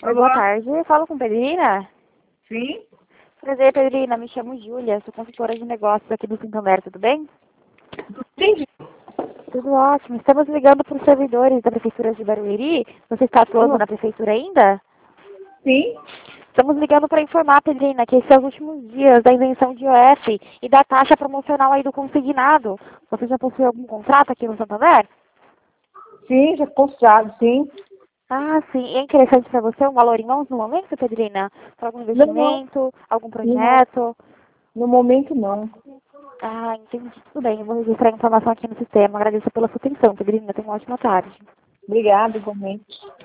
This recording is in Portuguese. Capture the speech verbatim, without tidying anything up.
Oi, boa tarde. Eu falo com Pedrina. Sim? Prazer, Pedrina. Me chamo Júlia. Sou consultora de negócios aqui do Santander. Tudo bem? Entendi. Tudo ótimo. Estamos ligando para os servidores da Prefeitura de Barueri. Você está atuando Uhum. na Prefeitura ainda? Sim? Estamos ligando para informar, Pedrina, que esses são os últimos dias da isenção de I O F e da taxa promocional aí do consignado. Você já possui algum contrato aqui no Santander? Sim, já consultado, sim. Ah, sim. E é interessante para você um valor em mãos no momento, Pedrina? Para algum Não, não. investimento, algum No, projeto? no momento, não. Ah, entendi. Tudo bem, eu vou registrar a informação aqui no sistema. Agradeço pela sua atenção, Pedrina. Tenha uma ótima tarde. Obrigada, igualmente.